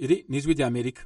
Iri ni ijwi ry'Amerika.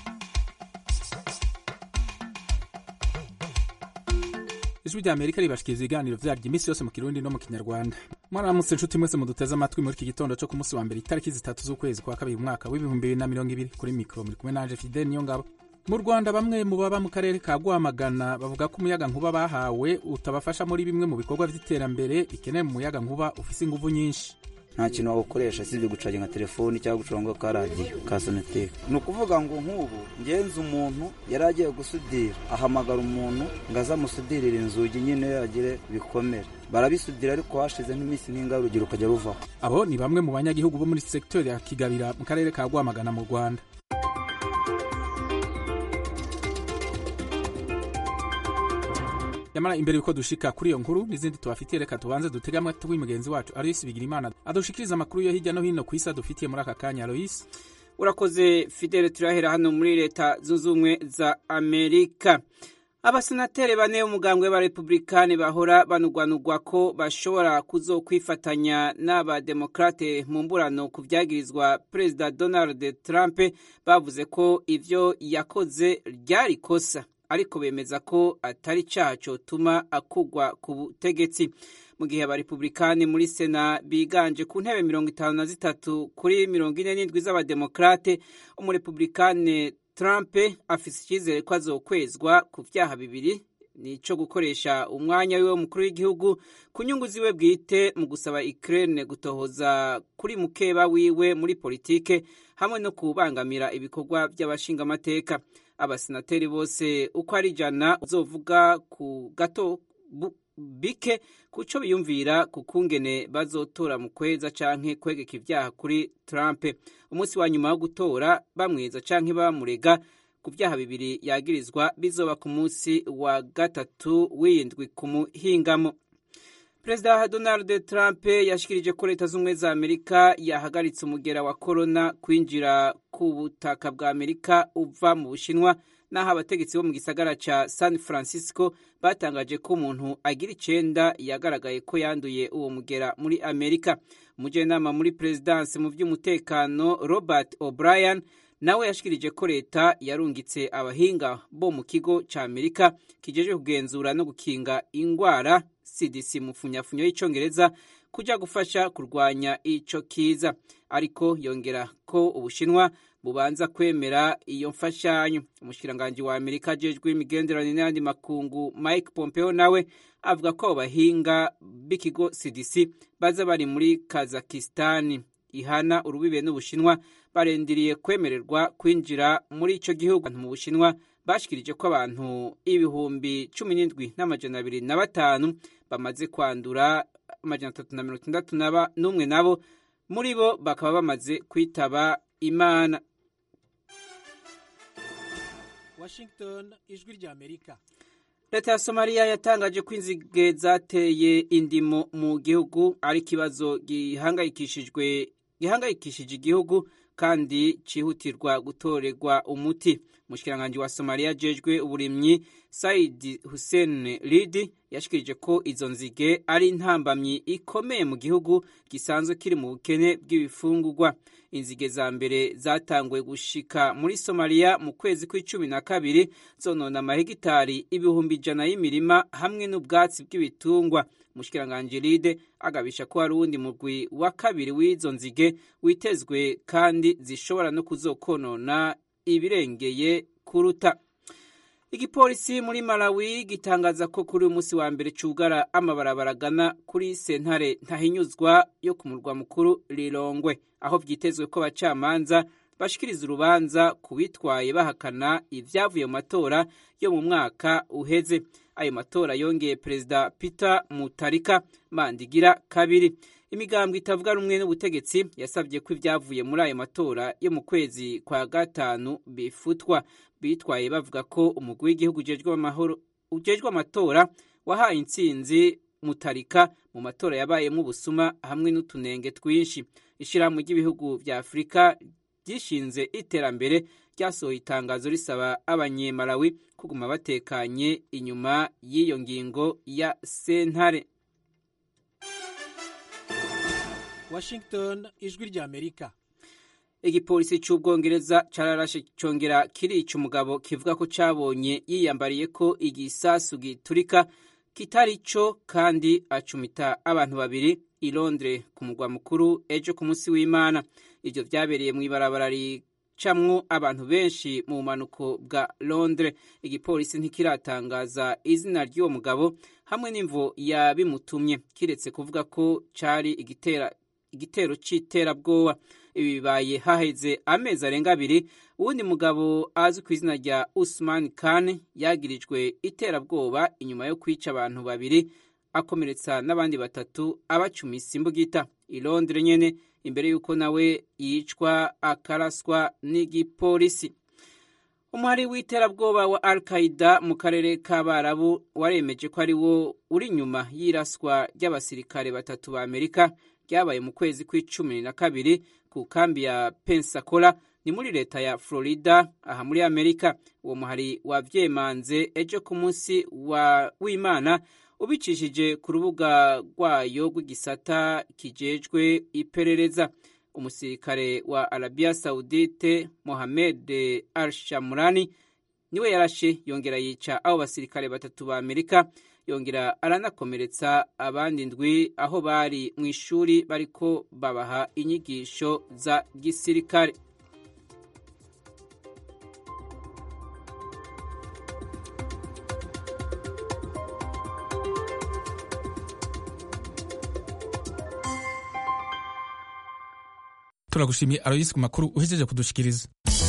Ijwi ry'Amerika ribashikiriza ibiganiro vyaryo iminsi yose mu Kirundi no mu Kinyarwanda. Mwaramutse nshuti mwese muduteze amatwi muri iki gitondo cyo ku munsi wa mbere itariki 3 z'ukwezi kwa kabiri umwaka w'2020 kuri mikro muri kumwe nanje Fidel Niyongabo. Mu Rwanda bamwe mu baba mu karere ka Rwamagana bavuga ko umuyaga nkuba bahawe utabafasha muri bimwe mu bikorwa vy'iterambere bikeneye mu muyaga nkuba ufise inguvu nyinshi. Nta kintu wagukoresha sivyo gucaje nka telefoni cyangwa guconga ka radio ka sonateke. No kuvuga ngo nk'ubu ngenze umuntu yaragiye gusudira ahamagara umuntu ngaza musudirira inzugi nyine yagire bikomera. Barabisudira ariko hashize nk'imisi n'ingarugiro kajya ruvaho. Abo ni bamwe mu banyagihugu bo muri secteur ya Kigabira mu karere ka Rwamagana mu Rwanda. Yamara imbere yuko dushika kuri iyo nkuru n'izindi tubafitiye reka tubanze dutega amatwi mugenzi wacu Alois Bigirimana adushikiriza amakuru yo hirya no hino ku isi dufitiye muri aka kanya. Alois, urakoze Fidel. Turahera hano muri leta zunze ubumwe za Amerika. Abasenateri bane umugambwe wa Republikani bahora banugwanugwa ko bashobora kuzokwifatanya n'abademokrate mu mburano ku vyagirizwa Perezida Donald Trump bavuze ko ivyo yakoze ryari kosa, ariko bemeza ko atari cyaha cyotuma akugwa ku butegetsi. Mu gihe abarepublikani muri Sena biganje ku ntebe 53 kuri 47 z'abademokrate, umurepublikane Trump afise icyizere ko azokwezwa ku vyaha bibiri, nico gukoresha umwanya wiwe mukuru w'igihugu ku nyungu ziwe bwite mu gusaba Ukraine gutohoza kuri mukeba wiwe muri politike hamwe no kubangamira ibikorwa by'abashinga amateka. Abasenateri bose uko ari 100 uzovuga ku gato bike kuco biyumvira kukungene bazotora mu kweza canke kwegeka ivyaha kuri Trump. Umunsi wa nyuma wo gutora bamweza canke bamurega ku vyaha bibiri yagirizwa bizoba ku munsi wa gatatu w'indwi ku muhingamo. Perezida Donald Trump yashikirije ko leta z'ubumwe za Amerika yahagaritse umugera wa corona kwinjira ku butaka bwa Amerika uva mu Bushinwa, naho abategetsi bo mu gisagara ca San Francisco batangaje ko umuntu agira 9 yagaragaye ko yanduye uwo mugera muri Amerika. Umujenama muri presidence mu vy'umutekano Robert O'Brien nawe yashikirije ko leta yarungitse abahinga bo mu kigo ca Amerika kijeje kugenzura no gukinga ingwara CDC mu funyafunyo y'icongereza kuja gufasha kurwanya ico kiza, ariko yongera ko Ubushinwa bubanza kwemera iyo mfashanyo. Umushikiranganje wa Amerika ajejwe imigenderanire n'andi makungu Mike Pompeo nawe avuga ko abahinga b'ikigo CDC baza bari muri Kazakhstan ihana urubibe n'Ubushinwa barendiriye kwemererwa kwinjira muri ico gihugu. Mu Bushinwa bashikirije ko abantu 17,205 bamaze kwandura, 361 nabo muri bo bakaba bamaze kwitaba Imana. Washington, ijwi ry'Amerika. Leta ya Somalia yatangaje ko inzige zateye indimo mu gihugu ari kibazo gihangayikishije igihugu kandi cihutirwa gutorerwa umuti. Mushikiranganje wa Somalia jejwe uburimyi Said Hussein Ridi yashikirije ko izo nzige ari intambamyi ikomeye mu gihugu gisanzwe kiri mu bukene bw'ibifungurwa. Inzige za mbere zatanguye gushika muri Somalia mu kwezi kwa12 zonona amahegitari 100,000 y'imirima hamwe n'ubwatsi bw'ibitungwa. Mushikiranganje Ride agabisha ko hari uwundi mugwi wa kabiri w'izo nzige witezwe kandi zishobora no kuzokonona ibirengeye kuruta. Igipolisi muri Malawi gitangaza ko kuri umunsi wa mbere cugara amabarabara gana kuri sentare ntahinyuzwa yo ku murwa mukuru Lilongwe, aho vyitezwe ko abacamanza bashikiriza urubanza kubitwaye bahakana ivyavuye mu matora yo mu mwaka uheze. Ayo matora yongeye Perezida Peter Mutharika Mandigira kabiri. Imigambwe itavuga rumwe n'ubutegetsi yasabye ko ivyavuye muri ayo matora yo mu kwezi kwa gatanu bifutwa. Bitwaye bavuga ko umugwi w'igihugu ujejwe amatora wahaye intsinzi Mutharika mu matora yabayemo ubusuma hamwe n'utunenge twinshi. Ishirahamwe ry'ibihugu vya Afrika ryishinze iterambere ryasohoye itangazo risaba abanyemalawi kuguma batekanye inyuma y'iyo ngingo ya sentare. Washington, ijwi ry'Amerika. igipolisi c'Ubwongereza cararashe congera kirica umugabo kivuga ko cabonye yiyambariye ko igisasu giturika kitari co kandi acumita abantu babiri i Londres ku mugwa mukuru ejo ku munsi w'Imana. Ivyo vyabereye mw'ibarabara ricamwo abantu benshi mu bumanuko bwa Londres. Igipolisi ntikiratangaza izina ry'uwo mugabo hamwe n'imvo yabimutumye kiretse kuvuga ko cari igitero c'iterabwoba. Ibi bibaye haheze amezi arenga abiri uwundi mugabo azwi ku izina rya Usman Khan yagirijwe iterabwoba inyuma yo kwica abantu babiri akomeretsa n'abandi batatu abacumisa imbugita i Londres nyene imbere yuko nawe yicwa akaraswa n'igipolisi. Umuhari w'iterabwoba wa Al-Qaeda mu karere k'Abarabu waremeje ko ari wo uri nyuma y'iraswa ry'abasirikare batatu ba Amerika ryabaye mu kwezi kwa12 ku kambi ya Pensacola ni muri leta ya Florida aha muri Amerika. Uwo muhari wavyemanze ejo ku munsi w'Imana ubicishije ku rubuga rwayo rw'igisata kijejwe iperereza. Umusirikare wa Arabia Saudite Mohamed Al-Shamrani niwe yarashe yongera yica abo basirikare batatu ba Amerika, yongera aranakomeretsa abandi ndwi aho bari mu ishuri bariko babaha inyigisho za gisirikare. Turagushimiye Aloysi ku makuru uhejeje kudushikiriza.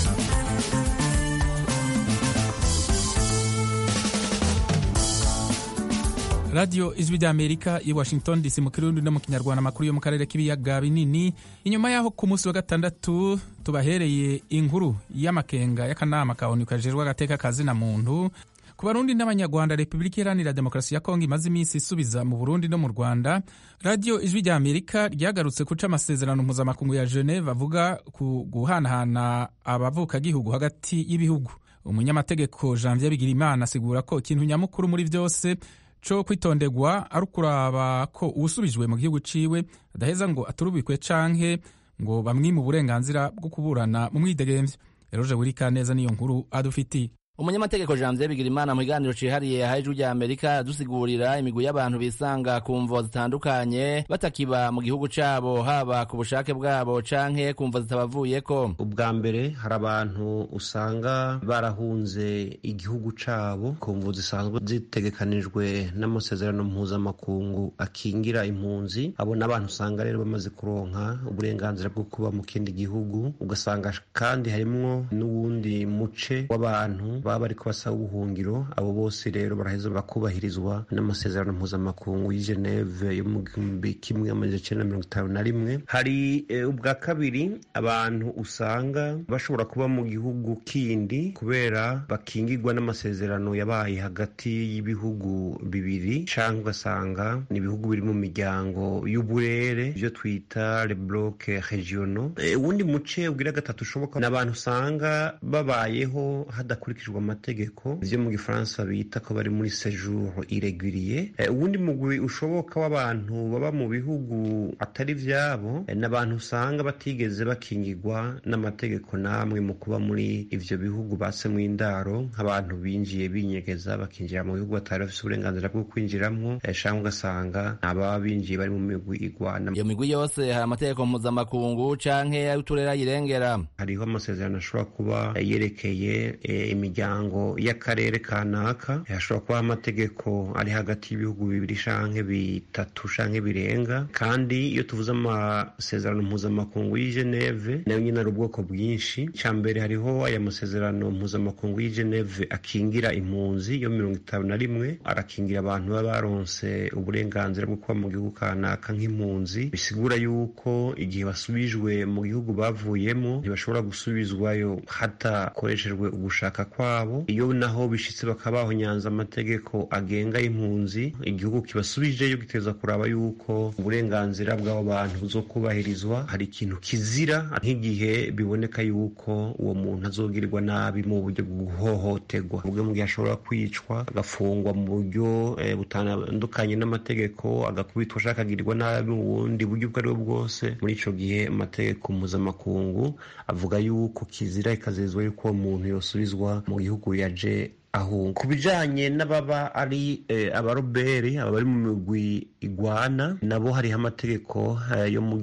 Radio Ijwi ry'Amerika i Washington DC mu Kirundi no mu Kinyarwanda, amakuru yo mu karere k'ibiyaga binini. Inyuma yaho ku munsi wa gatandatu tubahereye inkuru y'amakenga y'akanama ka ONU kajejwe agateka kazina muntu ku Barundi n'Abanyarwanda, Repubulika Iharanira Demokarasi ya Kongo imaze iminsi isubiza mu Burundi no mu Rwanda. Radio Ijwi ry'Amerika ryagarutse kuca amasezerano mpuzamakungu ya Geneve avuga ku guhanahana abavukagihugu hagati y'ibihugu. Umunyamategeko Janvier Bigirimana asigura ko ikintu nyamukuru muri vyose co kwitondegwa ari ukuraba ko uwusubijwe mu gihugu ciwe adaheza ngo aturubikwe canke ngo bamwime uburenganzira bwo kuburana mu mwidegemvyo. Eroje Burika neza niyo nkuru adufitiye. Umunyamategeko Janvier Bigirimana mu kiganiro cihariye yahaye Ijwi ry'Amerika adusigurira imigwi y'abantu bisanga ku mvo zitandukanye batakiba mu gihugu cabo, haba ku bushake bwabo canke ku mvo zitabavuyeko. Ubwa mbere hari abantu usanga barahunze igihugu cabo ku mvo zisanzwe zitegekanijwe n'amasezerano mpuzamakungu akingira impunzi. Abo n'abantu usanga rero bamaze kuronka uburenganzira bwo kuba mu kindi gihugu. Ugasanga kandi harimwo n'uwundi muce w'abantu baba bariko basaba ubuhungiro. Abo bose rero baraheza bakubahirizwa n'amasezerano mpuzamakungu y'i Geneve yo mu 1951. Hari ubwa kabiri abantu usanga bashobora kuba mu gihugu kindi kubera bakingirwa n'amasezerano yabaye hagati y'ibihugu bibiri, canke ugasanga ni ibihugu biri mu miryango y'uburere, ivyo twita les blocs régionaux. Uwundi muce ubwira gatatu ushoboka n'abantu usanga babayeho hadakurikijwe amategeko, ivyo mu Gifaransa bita ko bari muri séjour irrégulier. Uwundi mugwi ushoboka w'abantu baba mu bihugu atari vyabo, n'abantu usanga batigeze bakingirwa n'amategeko namwe mu kuba muri ivyo bihugu basemwo indaro, nk'abantu binjiye binyegeza bakinjira mu bihugu batari bafise uburenganzira bwo kwinjiramwo, canke ugasanga ababa binjiye bari mu migwi igwana. Iyo migwi yose hari amategeko mpuzamakungu canke y'uturere yirengera. Hariho amasezerano ashobora kuba yerekeye imiryango y'akarere kanaka, hashobora kuba amategeko ari hagati y'ibihugu bibiri canke bitatu canke birenga. Kandi iyo tuvuze amasezerano mpuzamakungu y'i Geneve nayo nyine ari ubwoko bwinshi. Ca mbere hariho aya masezerano mpuzamakungu y'i Geneve akingira impunzi yo 51, arakingira abantu baba baronse uburenganzira bwo kuba mu gihugu kanaka nk'impunzi. Bisigura yuko igihe basubijwe mu gihugu bavuyemo ntibashobora gusubizwayo hatakoreshejwe ugushaka kwa babo. Iyo naho bishitse bakabaho nyanza amategeko agenga impunzi, igihugu kibasubijeyo giteza kuraba yuko uburenganzira bw'abo bantu buzokubahirizwa. Hari ikintu kizira nk'igihe biboneka yuko uwo muntu azogirirwa nabi mu buryo bwo guhohoterwa, ubwo mu gihe ashobora kwicwa, agafungwa mu buryo butandukanye n'amategeko, agakubitwa ashaka akagirirwa nabi mu bundi buryo ubwo ari bwo bwose. Muri ico gihe amategeko mpuzamakungu avuga yuko kizira ikazezwa yuko uwo muntu yosubizwa mu gihugu yaje ahunga. Ku bijanye n'ababa ari abaroberi, abari mu migwi igwana, nabo hariho amategeko yo mu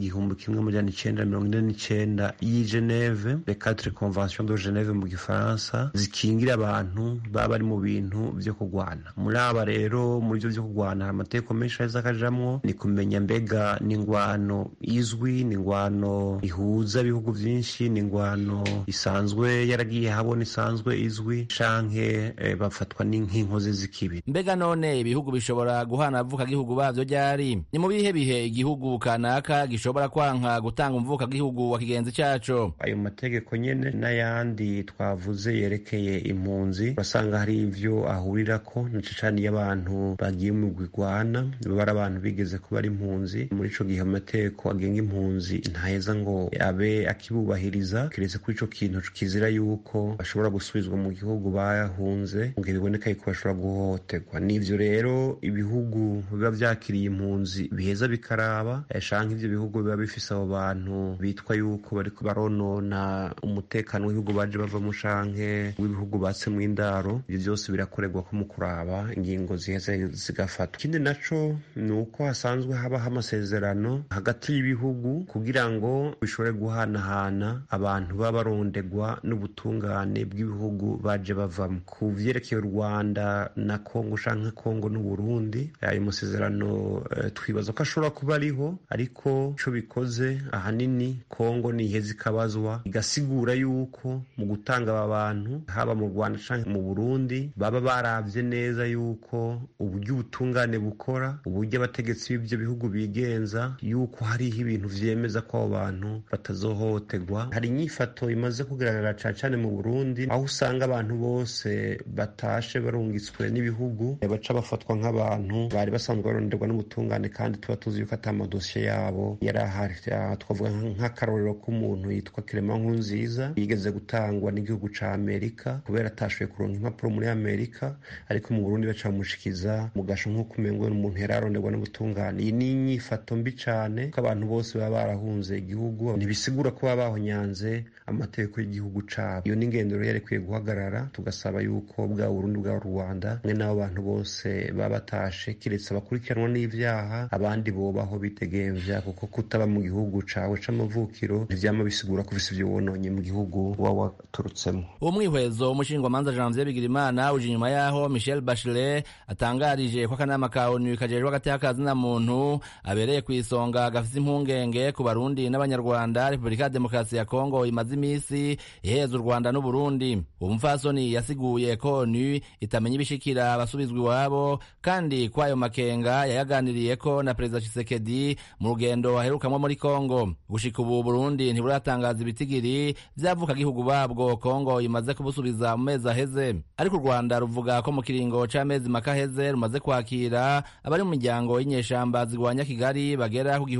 1949 y'i Geneve, les 4 conventions de Geneve mu gifaransa, zikingira abantu baba bari mu bintu vyo kugwana. Muri aba rero muri byo kugwana hari amategeko menshi azakajamwo, ni kumenya mbega n'ingwano izwi, n'ingwano ihuza ibihugu vyinshi, n'ingwano isanzwe yaragiye habona isanzwe izwi, canke bafatwa n'inkozi z'ikibi. Mbega none ibihugu bishobora guhana abavukagihugu bavyo ryari? Ni mu bihe bihe igihugu kanaka gishobora kwanka gutanga umuvukagihugu wa kigenzi caco? Ayo mategeko nyene n'ayandi twavuze yerekeye impunzi, basanga hari ivyo ahurirako, naco cane iyo abantu bagiye mu gwigwana baba ari abantu bigeze kuba ari impunzi. Muri ico gihe amategeko agenga impunzi ntaheza ngo abe akibubahiriza, kiretse kuri ico kintu kizira yuko bashobora gusubizwa mu gihugu bahunze, ngo biboneka yuko bashobora guhohoterwa. N'ivyo rero ibihugu biba vyakiriye impunzi biheza bikaraba, canke ivyo bihugu biba bifise abo bantu bitwa yuko bariko baronona umutekano w'ibihugu baje bavamo canke w'ibihugu batsemwo indaro. Ivyo vyose birakorerwa ko mu kuraba ingingo ziheze zigafatwa. Ikindi naco ni uko hasanzwe habaho amasezerano hagati y'ibihugu kugira ngo bishobore guhanahana abantu baba barondegwa n'ubutungane bw'ibihugu baje bavamo. Ku vyerekeye u Rwanda na Kongo canke Kongo n'u Burundi, ayo masezerano twibaza ko ashobora kuba ariho, ariko ico bikoze ahanini Kongo niheza ikabazwa igasigura yuko mu gutanga aba bantu haba mu Rwanda canke mu Burundi baba baravye neza yuko uburyo ubutungane bukora, uburyo abategetsi b'ivyo bihugu bigenza, yuko hariho ibintu vyemeza ko abo bantu batazohohoterwa. Hari inyifato imaze kugaragara cane mu Burundi, aho usanga abantu bose batashe barungitswe n'ibihugu baca bafatwa nk'abantu bari basanzwe baronderwa n'ubutungane, kandi tuba tuzi yuko ata amadosiye yabo yari ahari. Twavuga nk'akarorero k'umuntu yitwa Clement Nkurunziza yigeze gutangwa n'igihugu ca Amerika kubera atashoboye kuronka impapuro muri Amerika, ariko mu Burundi baca bamushikiza mu gasho nk'uko umengo n'umuntu yari aronderwa n'ubutungane. Iyi ni inyifato mbi cane ko abantu bose baba barahunze igihugu, ntibisigura ko baba bahonyanze amategeko y'igihugu cabo. Iyo ni ingendo rero yari kwiye guhagarara, tugasaba yuko bwa Burundi bwa Rwanda mwe n'abo bantu bose baba batashe, kiretse abakurikiranwa n'ivyaha, abandi bobaho bitegemvya, kuko kutaba mu gihugu cawe c'amavukiro ntivyama bisigura ko ufise ivyo wononye mu gihugu uba waturutsemo. Uwo mwihwezo umushingwamanza Janvier Bigirimana uje inyuma yaho Michelle Bachelet atangarije ko akanama ka ONU kajejwe agateka kazina muntu abereye kw'isonga gafise impungenge ku Barundi n'Abanyarwanda. Repubulika ya Demokarasi ya Kongo imaze imisi iheza u Rwanda n'u Burundi. Uwo mupfasoni yasiguye ko ONU itamenya ibishikira abasubizwa iwabo, kandi ko ayo makenga yayaganiriyeko na Perezida Tshisekedi mu rugendo aherukamwo muri Kongo. Gushika ubu Burundi ntiburatangaza ibitigiri vyavuka gihugu babwo Kongo imaze kubusubiza mu mezi aheze, ariko u Rwanda ruvuga ko mu kiringo c'amezi make aheze rumaze kwakira abari mu miryango y'inyeshamba zigwanya Kigali bagera ku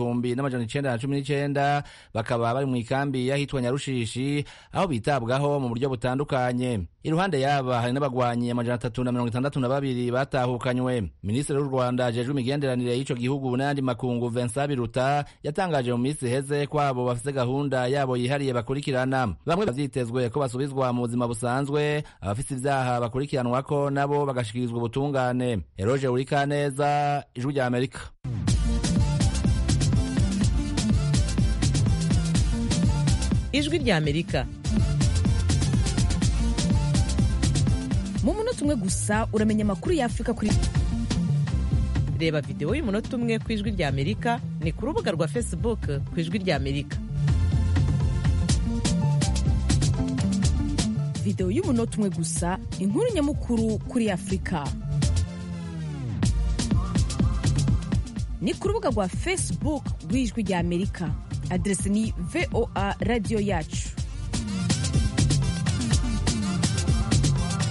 1919, bakaba bari mu ikambi yahitwa Nyarushishi aho bitabwaho mu buryo butandukanye. Iruhande yaba hari n'abagwanyi 362 batahukanywe. Minisitiri w'u Rwanda ajejwe imigenderanire y'ico gihugu n'andi makungu Vincent Biruta yatangaje mu minsi heze kwabo bafise gahunda yabo yihariye bakurikirana. Bamwe bavyitezwe ko basubizwa mu buzima busanzwe, abafise ivyaha bakurikiranwako nabo bagashikirizwa ubutungane. Eroje Urikaneza, Ijwi rya Amerika. Ijwi rya Amerika. Mu munota umwe gusa uramenya amakuru ya Afrika kuri reba video y'umunota umwe ku Ijwi rya Amerika ni ku rubuga rwa Facebook ku Ijwi rya Amerika. Video y'umunota umwe gusa, inkuru nyamukuru kuri Afrika. Ni ku rubuga rwa Facebook rw'Ijwi rya Amerika. Adresi ni VOA Radio Yacu.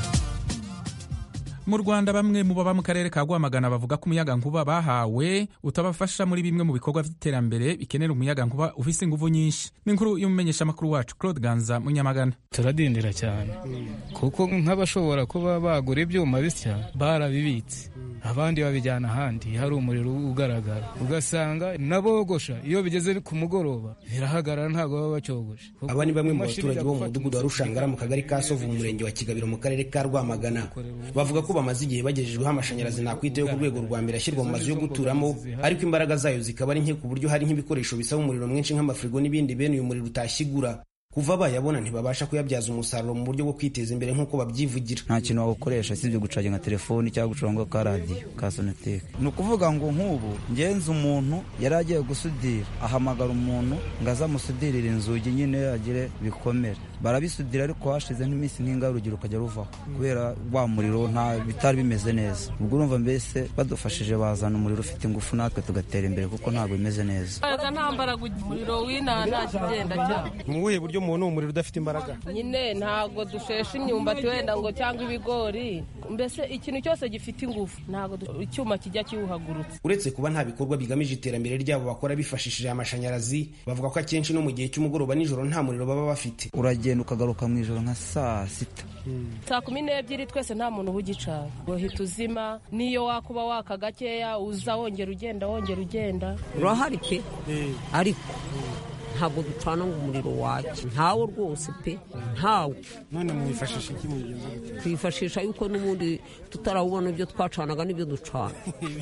mu Rwanda bamwe mu baba mu karere ka Rwamagana bavuga ko umuyagankuba bahawe utabafasha muri bimwe mu bikorwa by'iterambere bikenera umuyagankuba ufise inguvu nyinshi. Ni inkuru y'umumenyeshamakuru wacu Claude Ganza mu Nyamagana. Turadindira cyane kuko nk'abashobora kuba bagura ibyuma bisya barabibitse, abandi babijyana ahandi hari umuriro ugaragara, ugasanga nabogosha iyo bigeze ku mugoroba birahagarara ntabwo baba bacyogosha. Aba ni bamwe mu baturage bo mu mudugudu wa Rushangara mu kagari ka Sovu mu murenge wa Kigabiro mu karere ka Rwamagana bavuga ko bamaze igihe bagejejweho amashanyarazi nakwiteyo ku rwego rwa mbere ashyirwa mu mazu yo guturamo, ariko imbaraga zayo zikaba ari nke ku buryo hari nk'ibikoresho bisaba umuriro mwinshi nk'amafirigo n'ibindi bene uyu muriro utashyigura. Kuva bayabona ntibabasha kuyabyaza umusaruro mu buryo bwo kwiteza imbere nk'uko babyivugira. Nta kintu wawukoresha sibyo gucaginga nka telefoni cyangwa gucuranga ka radio ka sonateke. Ni ukuvuga ngo nk'ubu ngenzi umuntu yari agiye gusudira ahamagara umuntu ngo azamusudirire inzugi nyine agire bikomere, barabisudira ariko hashize nk'iminsi nk'ingarugiro ukajya ruvaho kubera wa muriro nta bitari bimeze neza. Ubwo urumva mbese badufashije bazana umuriro ufite ingufu natwe tugatera imbere kuko ntabwo bimeze neza. Nta mbaraga umuriro w'inana kigenda cyane. Mu buhe buryo umuntu umuriro udafite imbaraga? Nyine ntabwo dushesha imyumbati wenda ngo cyangwa ibigori, mbese ikintu cyose gifite ingufu ntabwo icyuma kijya kiwuhagurutsa. Uretse kuba nta bikorwa bigamije iterambere ryabo bakora bifashishije amashanyarazi, bavuga ko akenshi no mu gihe cy'umugoroba nijoro nta muriro baba bafite. Uragenda ukagaruka mu ijoro nka saa 6 saa 12 twese nta muntu ugicana, uhita uzima, niyo wakuba waka gakeya uza wongera ugenda urahari pe, ariko ntabwo ducana ngo umuriro wake ntawo rwose pe, ntawo. None mwifashisha iki mugenzi? Twifashisha yuko n'ubundi tutarawubona ibyo twacanaga n'ibyo ducana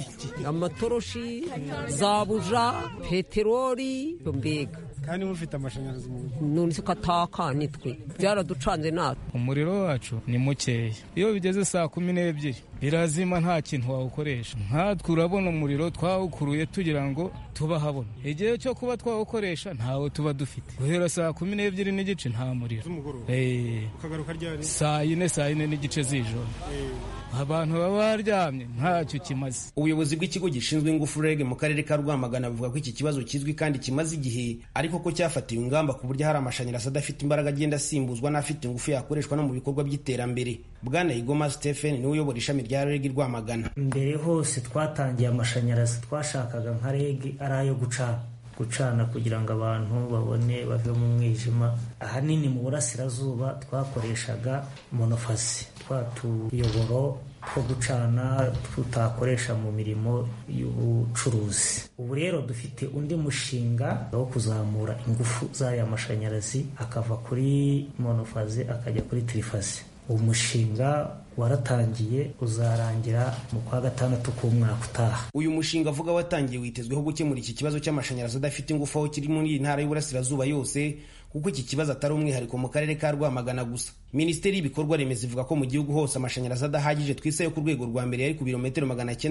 amatoroshi, za buja, peteroli, mbega kandi mufite amashanyarazi mu rugo. None se kataka nitwe byaraducanze natwe. Umuriro wacu ni mukeya, iyo bigeze saa 12 birazima, nta kintu wawukoresha. Nkatwe urabona umuriro twawukuruye tugira ngo tubahabona, igihe cyo kuba twawukoresha ntawo tuba dufite. Guhera saa 12 n'igice nta muriro, ukagaruka ryari? saa 4 n'igice z'ijoro. Abantu baba baryamye ntacyo kimaze. Ubuyobozi bw'ikigo gishinzwe ingufu REG mu karere ka Rwamagana buvuga ko iki kibazo kizwi kandi kimaze igihe, ariko ko cyafatiwe ingamba ku buryo hari amashanyarazi adafite imbaraga agenda asimbuzwa n'afite ingufu yakoreshwa no mu bikorwa by'iterambere. Bwana Igoma Stephen niwe uyobora ishami rya REG Rwamagana. Mbere hose twatangiye amashanyarazi twashakaga nka REG ari ayo gucana kugira ngo abantu babone bave mu mwijima. Ahanini mu burasirazuba twakoreshaga monofasi, twatuyoboro two gucana tutakoresha mu mirimo y'ubucuruzi. Ubu rero dufite undi mushinga wo kuzamura ingufu z'aya mashanyarazi akava kuri monofazi akajya kuri tirifazi. Umushinga waratangiye uzarangira mu kwa gatandatu k'umwaka utaha. Uyu mushinga avuga watangiye witezweho gukemura iki kibazo cy'amashanyarazi adafite ingufu aho kiri muri iyi ntara y'Uburasirazuba yose, kuko iki kibazo atari umwihariko mu karere ka Rwamagana gusa. Minisiteri y'ibikorwa remezo ivuga ko mu gihugu hose amashanyarazi adahagije twisayo ku rwego rwa mbere yari ku birometero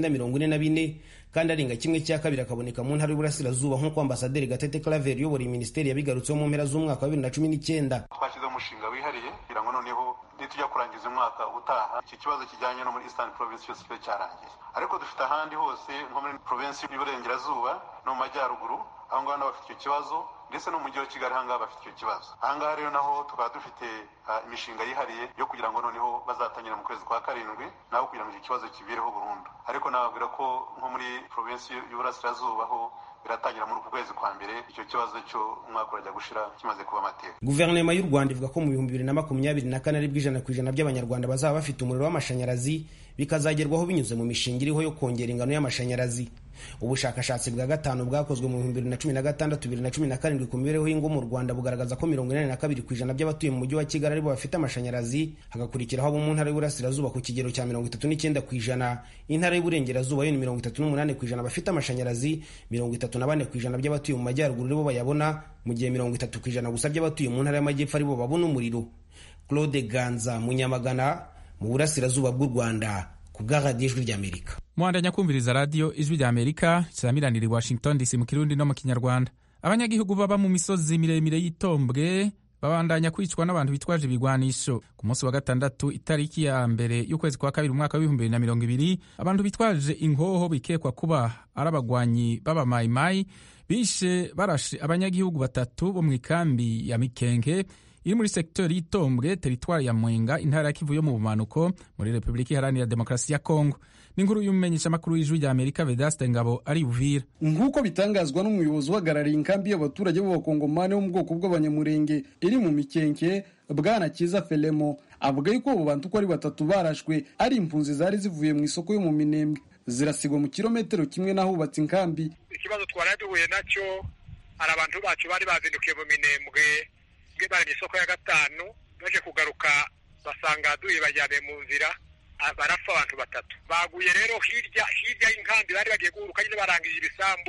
944 kandi arenga 1/2 akaboneka mu ntara y'Uburasirazuba, nk'uko Ambasaderi Gatete Claver uyobora iyi minisiteri yabigarutseho mu mpera z'umwaka wa 2019. Twashyize umushinga wihariye kugira ngo noneho nitujya kurangiza umwaka utaha iki kibazo kijyanye no muri Eastern Province cyose cyarangiye, ariko dufite ahandi hose nko muri province y'Iburengerazuba no mu majyaruguru, aho ngaho nabo bafite icyo kibazo, ndetse no mu mujyi wa Kigali aho ngaho bafite icyo kibazo. Aha ngaha rero naho tukaba dufite imishinga yihariye yo kugira ngo noneho bazatangira mu kwezi kwa 7 naho kugira ngo iki kibazo kibireho burundu. Ariko nababwira ko nko muri province y'Uburasirazuba ho biratangira muri kwezi kwa mbere, icyo kibazo cyo umwaka urajya gushira kimaze kuba amateka. Guverinoma y'u Rwanda ivuga ko mu 2024 aribwo 100% by'abanyarwanda bazaba bafite umuriro w'amashanyarazi, bikazagerwaho binyuze mu mishinga iriho yo kongera ingano y'amashanyarazi. Ubushakashatsi bwa gatanu bwakozwe mu 2016-2017 ku mibereho y'ingo mu Rwanda bugaragaza ko 82% by'abatuye mu mujyi wa Kigali aribo bafite amashanyarazi, hagakurikiraho abo mu ntara y'Uburasirazuba ku kigero cya 39%, intara y'Uburengerazuba yo 38% bafite amashanyarazi, 34% by'abatuye mu majyaruguru aribo bayabona, mu gihe 30% gusa by'abatuye mu ntara y'Amajyepfo aribo babona umuriro. Claude Ganza mu Nyamagana mu Burasirazuba bw'u Rwanda ku bwa Radio Ijwi ry'Amerika. Mwandanya kumviriza Radio Ijwi ry'Amerika cyamiranira Washington DC mu Kirundi no mu Kinyarwanda. Abanyagihugu baba mu misozi miremire y'itombwe babandanya kwicwa n'abantu bitwaje ibigwanisho. Ku munsi wa gatandatu itariki ya mbere y'ukwezi kwa 2 umwaka wa 2020 abantu bitwaje inkoho bikekwa kuba arabagwanyi baba mayimayi bishe barashe abanyagihugu batatu bo mu ikambi ya Mikenge iri muri sektori y'Itombwe teritwari ya Mwenga intara ya Kivu yo mu bumanuko muri Repubulika Iharanira Demokarasi ya Kongo. N'inkuru y'umumenyesha makuru y'Ijwi rya Amerika Vedaste Ngabo ari Uvira. Nk'uko bitangazwa n'umuyobozi uhagarariye inkambi y'abaturage b'abakongomani bo mu bwoko bw'abanyamurenge iri mu Mikenke, Bwana Kiza Felemo, avuga yuko abo bantu uko ari batatu barashwe ari impunzi zari zivuye mu isoko yo mu Minembwe, zirasigwa mu kilometero kimwe n'ahubatse inkambi. Ikibazo twaraduhuye nacyo, hari abantu bacu bari bazindukiye mu Minembwe bari mu isoko ya gatanu, baje kugaruka basanga duye bajyane mu nzira, barapfa abantu batatu. Baguye rero hirya y'inkambi, bari bagiye guhuruka nyine barangije ibisambu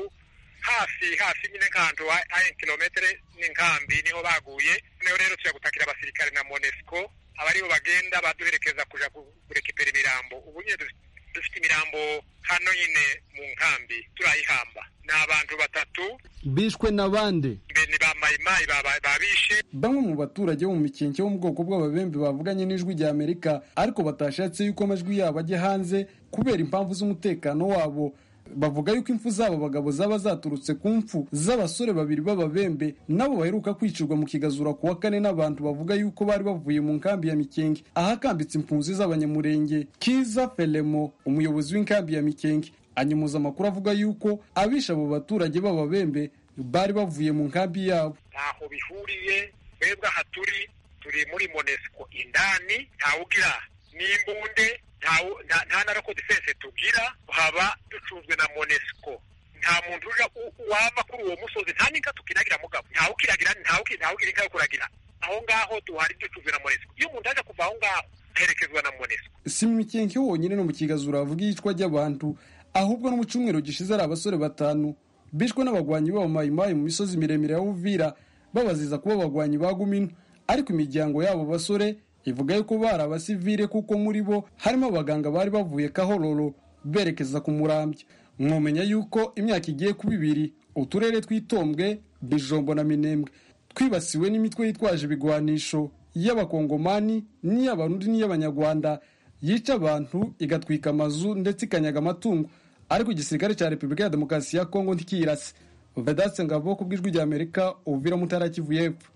hafi nyine nkanto 1 kilometre n'inkambi niho baguye. Niho rero tujya gutakira abasirikare na Monesco abaribo bagenda baduherekeza kuja kurekipera imirambo. Ubu nyine dufite imirambo hano nyine mu nkambi turayihamba. Ni abantu batatu bishwe n'abandi ni ba mayimayi babishe. Bamwe mu baturage bo mu Mikenke wo mu bwoko bw'ababembe bavuganye n'Ijwi rya Amerika ariko batashatse yuko amajwi yabo ajye hanze kubera impamvu z'umutekano wabo. Bavuga yuko impfu z'abo bagabo zaba zaturutse ku mfu z'abasore babiri b'ababembe nabo baheruka kwicirwa mu Kigazura kuwa 4 n'abantu bavuga yuko bari bavuye mu nkambi ya Mikenke ahakambitse impunzi z'abanyamurenge. Kiza Felemo, umuyobozi w'inkambi ya Mikenke, anyumuza amakuru avuga yuko abisha abo baturage b'ababembe bari bavuye mu nkambi yabo. Ntaho bihuriye, twebwe aha turi muri Monesco indani, ntawugira n'imbunde, nta na record defense tugira, haba ducunzwe na Monesco. Nta muntu uja wava kuri uwo musozi, nta ninka tukinagira mugabo, ntawukiragira inka yo kuragira. Aho ngaho tuhari ducunzwe na Monesco. Iyo umuntu aje kuva aho ngaho herekezwa na Monesco. Si mu Mikenke wonyine no mu Kigazura avuga yicwa ry'abantu, ahubwo no mu cyumweru gishize ari abasore 5 bishwe n'abagwanyi b'abamayimayi mu misozi miremire ya Uvira babaziza kuba abagwanyi ba Gumino, ariko imiryango yabo basore ivuga yuko bari abasivile kuko muri bo harimo abaganga bari bavuye Kahororo berekeza ku Murambya. Mwomenya yuko imyaka igiye kuba 2 uturere tw'Itombwe, Bijombo na Minembwe twibasiwe n'imitwe yitwaje ibigwanisho y'abakongomani n'iy'abarundi n'iy'abanyarwanda yica abantu igatwika amazu ndetse ikanyaga amatungo, ariko igisirikare cya Repubulika ya Demokarasi ya Kongo ntikirase. Vedaste Ngabo ku bw'Ijwi rya Amerika, Uvira mu ntara Kivu y'Epfo.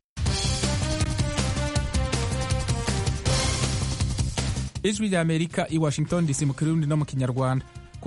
Ijwi rya Amerika i Washington DC mu Kirundi no mu Kinyarwanda. Ku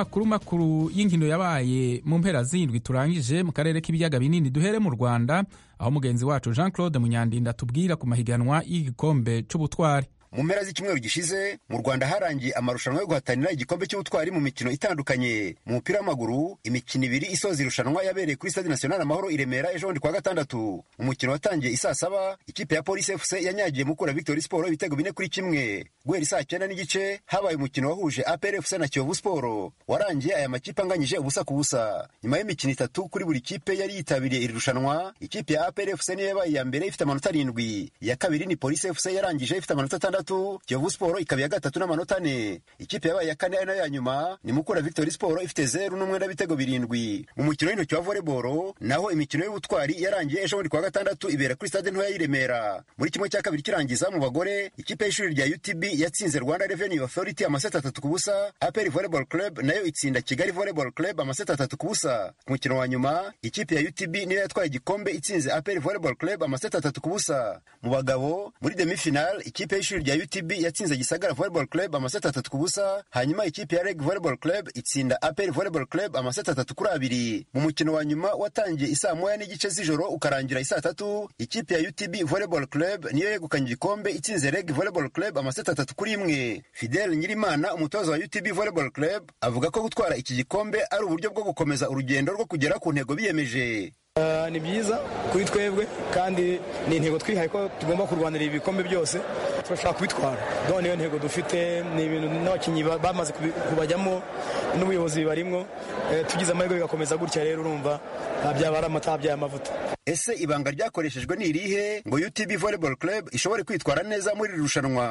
makuru y'inkino yabaye mu mpera z'indwi turangije mu karere k'ibiyaga binini, duhere mu Rwanda aho mugenzi wacu Jean Claude Munyandinda tubwira ku mahiganwa y'igikombe c'ubutwari. Mu mpera z'icyumweru gishize mu Rwanda harangiye amarushanwa yo guhatanira igikombe cy'ubutwari mu mikino itandukanye. Mu mupira w'amaguru, imikino 2 isoza irushanwa yabereye kuri Stade National Amahoro i Remera ejo bundi kwa gatandatu. Umukino watangiye isaa 7, ikipe ya Police FC yanyagiye Mukura Victory Sport ibitego 4-1. Guhera saa 9 n'igice habaye umukino wahuje APR FC na Kiyovu Sport, warangiye aya makipe anganyije ubusa ku busa. Nyuma y'imikino 3 kuri buri kipe yari yitabiriye iri rushanwa, ikipe ya APR FC niyo yabaye ya mbere ifite amanota 7, iya kabiri ni Police FC yarangije ifite amanota 6, Kiyovu Sport ikaba ya gatatu n'amanota 4. Ikipe yabaye ya kane nayo ya nyuma ni Mukura Victory Sport ifite 0-1 n'ibitego 7. Mu mukino w'intoki wa volleyball naho imikino y'ubutwari yarangiye ejo bundi kwa gatandatu ibera kuri Stade ntoya y'Iremera. Muri kimwe cya kabiri kirangiza mu bagore, ikipe y'ishuri rya UTB yatsinze Rwanda Revenue Authority amaseti 3 ku busa, APR Volleyball Club nayo itsinda Kigali Volleyball Club amaseti 3 ku busa. Ku mukino wa nyuma, ikipe ya UTB niyo yatwaye igikombe itsinze APR Volleyball Club amaseti 3 ku busa. Mu bagabo, muri demi-final, ikipe y'ishuri rya UTB yatsinze Gisagara Volleyball Club amaseti 3 ku busa, hanyuma ikipe ya Reg Volleyball Club itsinda APR Volleyball Club amaseti 3-2. Mu mukino wa nyuma watangiye isaa 1 n'igice z'ijoro ukarangira isaa 3, ikipe ya UTB Volleyball Club niyo yegukanye igikombe itsinze Reg Volleyball Club amaseti 3-1. Fidel Nyirimana, umutoza wa UTB Volleyball Club, avuga ko gutwara iki gikombe ari uburyo bwo gukomeza urugendo rwo kugera ku ntego biyemeje. Ni byiza kuri twebwe kandi ni intego twihaye ko tugomba kurwanira ibikombe byose turashaka kubitwara. None iyo ntego dufite ni ibintu n'abakinnyi bamaze kubajyamo n'ubuyobozi barimwo, tugize amahirwe bigakomeza gutya, rero urumva byaba ari amata bya amavuta. Ese ibanga ryakoreshejwe ni irihe ngo UTB Volleyball Club ishobore kwitwara neza muri irushanwa?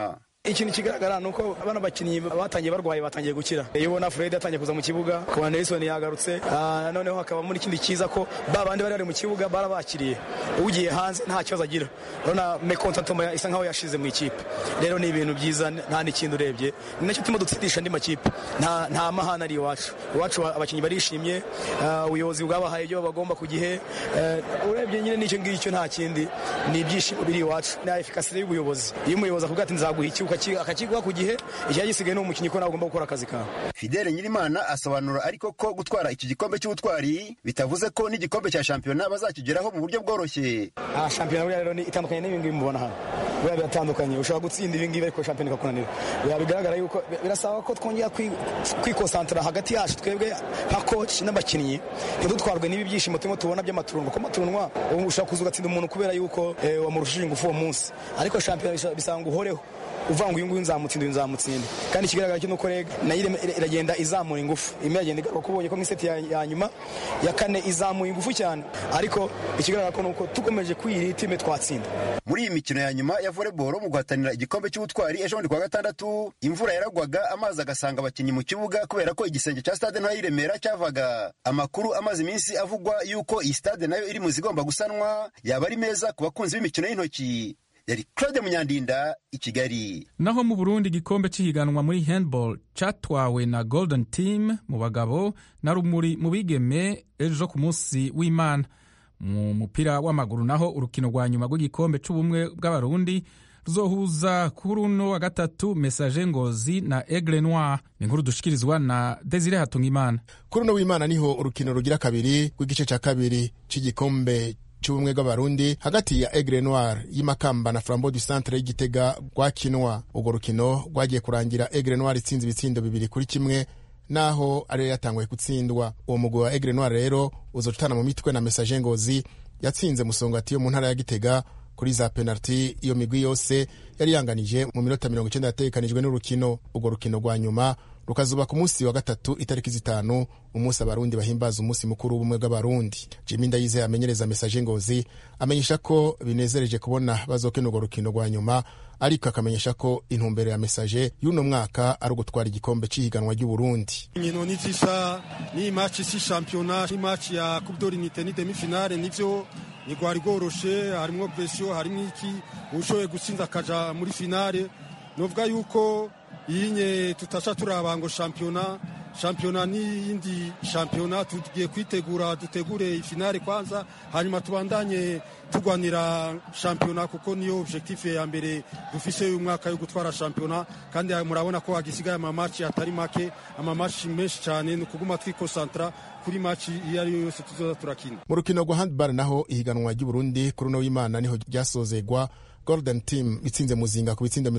ikintu kigaragara ni uko abana bakinnyi batangiye barwaye batangiye gukira. Iyo ubona Fred yatangiye kuza mu kibuga, kuba Nelson yagarutse, noneho hakaba muri ikindi kiza ko babandi bari mu kibuga barabakiriye. Ugiye hanze nta kibazo agira. Urabona mekontatoma isa nkaho yashize mu ikipe. Rero ni ibintu byiza nta n'ikindi urebye. Ni nacyo tuma dutsindisha andi makipe. Nta mahana ari iwacu. Iwacu abakinnyi barishimye, ubuyobozi bwabahaye ibyo bagomba ku gihe. Urebye nyine n'icyo ngicyo nta kindi. Ni ibyishimo biri iwacu. Na efikasite y'ubuyobozi. Iyo umuyobozi avuga ati nzaguha ikibuga akakiguha ku gihe, igihe gisigaye n'umukinnyi ko nawe ugomba gukora akazi kawe. Fidele Nyirimana asobanura ariko ko gutwara iki gikombe cy'ubutwari bitavuze ko n'igikombe cya shampiyona bazakigeraho mu buryo bworoshye. Shampiyona buriya rero ni itandukanye n'ibingibi mubona hano. Buriya biratandukanye, ushobora gutsinda ibingibi ariko shampiyona ikakunanira. Bigaragara yuko birasaba ko twongera kwikonsantara hagati yacu twebwe nka coach n'abakinnyi, ntidutwarwe n'ibi byishimo turimo tubona by'amaturunwa. Ko amaturunwa ushobora kuza ugatsinda umuntu kubera yuko wamurushije ingufu uwo munsi, ariko shampiyona bisanga uhoreho uvanga uyu nguyu nzamutsinda. Kandi ikigaragara cyo nuko nayo iragenda izamura ingufu, imwe iragenda igaruka kubonye ko nk'iseti ya nyuma ya kane izamuye ingufu cyane, ariko ikigaragara ko nuko tukomeje kwiri time twatsinda. Muri iyi mikino ya nyuma ya volleyball mu guhatanira igikombe cy'ubutwari ejo bundi kwa gatandatu, imvura yaragwaga amazi agasanga abakinnyi mu kibuga kubera ko igisenge cya stade nto y'Iremera cyavaga. Amakuru amaze iminsi avugwa yuko iyi stade nayo iri mu zigomba gusanwa yaba ari meza ku bakunzi b'imikino y'intoki. Yari Claude Munyandinda i Kigali. Naho mu Burundi igikombe cy'ihiganwa muri handball catwawe na Golden Team mu bagabo na Rumuri mu bigeme ejo ku munsi w'Imana. Mu mupira w'amaguru naho urukino rwa nyuma rw'igikombe c'ubumwe bw'abarundi ruzohuza kuri uno wa gatatu Messager Ngozi na Aigle Noir. Ni inkuru dushikirizwa na Desire Hatungimana. Kuri uno w'Imana niho urukino rugira kabiri rw'igice ca kabiri c'igikombe cy'ubumwe bw'abarundi hagati ya Aigle Noir y'Imakamba na Flambeau du Centre y'Igitega rwakinwa. Urwo rukino rwagiye kurangira Aigle Noir itsinze ibitsindo 2-1 naho ari yatanguye gutsindwa. Uwo mugwi wa Aigle Noir rero uzocutana mu mitwe na Messager Ngozi yatsinze Musongati yo mu ntara ya Gitega kuri za penalty. Iyo migwi yose yari yanganije mu minota 90 yatekanijwe n'urukino. Urwo rukino rwa nyuma rukazuba ku munsi wa gatatu itariki 5 umunsi abarundi bahimbaza umunsi mukuru w'ubumwe bw'abarundi. Jimmy Ndayize amenyereza Messager Ngozi amenyesha ko binezereje kubona bazokina urwo rukino rwa nyuma, ariko akamenyesha ko intumbero ya Messager y'uno mwaka ari ugutwara igikombe cy'ihiganwa ry'u Burundi. Inkino nizisha ni match si championnat, ni match ya Coupe d'Oralité ni demi-finale, nivyo ni gwari goroshe, harimo pression, harimo iki ushoye gutsinda kaja muri finale. Novuga yuko yinye tutasha turabango championnat ni indi championnat, tugiye kwitegura dutegure finale kwanza, hanyuma tubandanye tugwanira championnat kuko niyo objectif ya mbere dufise uyu mwaka yo gutwara championnat. Kandi murabona ko agisigaye ama match atari make, ama match menshi cyane, no kuguma twikosantra kuri match iyo ari yose tuzoza turakina. Mu rukino rwa handball naho ihiganwa ry'u Burundi kuri uno w'Imana niho ryasozegwa. Golden Team itsinze Muzinga ku bitsindo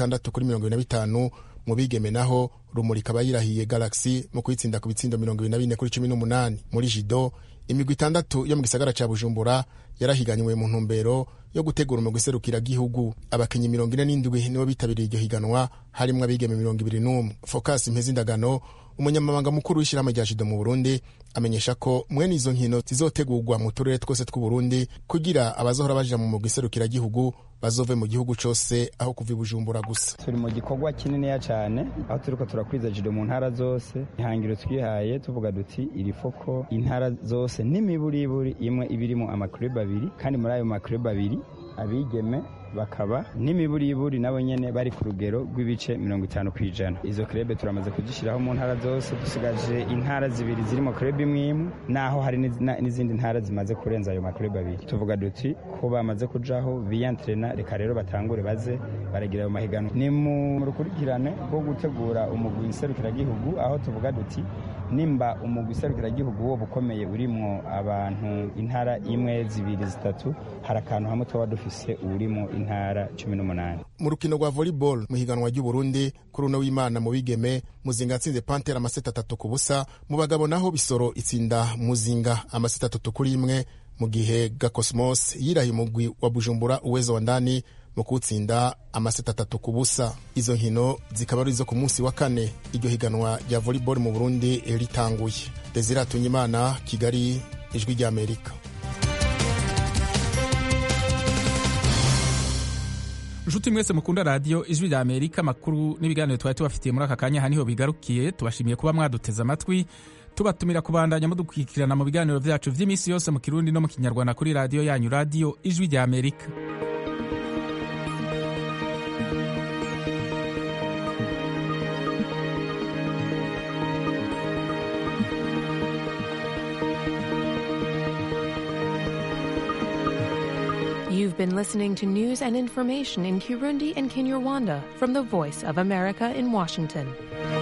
26-25. Mu bigeme naho Rumuri kaba yirahiye Galaxy mu kwitsinda ku bitsindo 24-18. Muri judo imigwi 6 yo mu gisagara ca Bujumbura yarahiganywe mu ntumbero yo gutegura umugwi serukira gihugu. Abakinyi 47 nibo bitabiriye iryo higanwa, harimwo abigeme 21. Focus Mpezindagano umunyamabanga mukuru w'ishyirahamwe rya judo mu Burundi amenyesha ko mwene izo nkino zizotegurwa mu turere twose tw'u Burundi kugira abazohora baja mu mugwi serukira gihugu bazove mu gihugu cose aho kuva Bujumbura gusa. Turi mu gikorwa kinini ya cyane aho turiko turakwiza judo mu ntara zose. Ihangiro twihaye tuvuga duti iri foko intara zose n'imiburiburi imwe ibirimo amaklub 2, kandi muri ayo maklub 2 abigeme bakaba n'imiburiburi nabo nyene bari ku rugero rw'ibice 50%. Izo club turamaze kugishiraho mu ntara zose, dusigaje intara 2 zirimo club imwe, naho hari n'izindi ntara zimaze kurenza ayo maklub 2. Tuvuga duti ko bamaze kujaho biyantrena, reka rero batangure baze baragira ayo mahiganwa. Ni mu rukurikirane rwo gutegura umugwi serukira gihugu, aho tuvuga duti nimba umugwi serukira gihugu wo bukomeye urimo abantu intara 1, 2, 3, harakantu hamwe twa dufise urimo intara 18. Mu rukino rwa volleyball mu higanwa ry'u Burundi kuri uno w'Imana mu bigeme Muzinga atsinze Panther amaseta 3-0. Mu bagabo naho Bisoro itsinda Muzinga amaseta 3-1, mu gihe Gakosmos yirahiye umugwi wa Bujumbura Uwezo wa ndani mu kutsinda amaseta 3-0. Izo nkino zikaba ari zo ku munsi wa kane iryo higanwa rya volleyball mu Burundi ritanguye. Desire Hatungimana, Kigali, Ijwi rya Amerika. inshuti mwese mukunda radiyo ijwi rya amerika, amakuru n'ibiganiro twari tubafitiye muri aka kanya aha niho bigarukiye. Tubashimiye kuba mwaduteze amatwi, tubatumira kubandanya mudukurikirana mu biganiro vyacu vy'iminsi yose mu kirundi no mu kinyarwanda kuri radiyo yanyu, radiyo ijwi rya amerika. You've been listening to news and information in Kirundi and Kinyarwanda from the Voice of America in Washington.